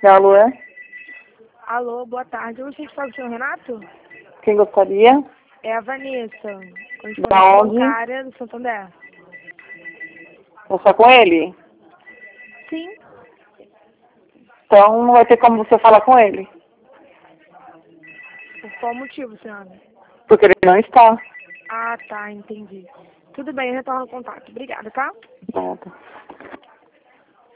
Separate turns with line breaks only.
Alô, é?
Alô, boa tarde. Eu gostaria de falar com o senhor Renato?
Quem gostaria?
É a Vanessa, correspondente
Da onde?
bancária do Santander.
Eu só com ele?
Sim.
Então não vai ter como você falar com ele.
Por qual motivo, senhora?
Porque ele não está.
Ah, tá, entendi. Tudo bem, eu retorno o contato. Obrigada, tá?
Nada.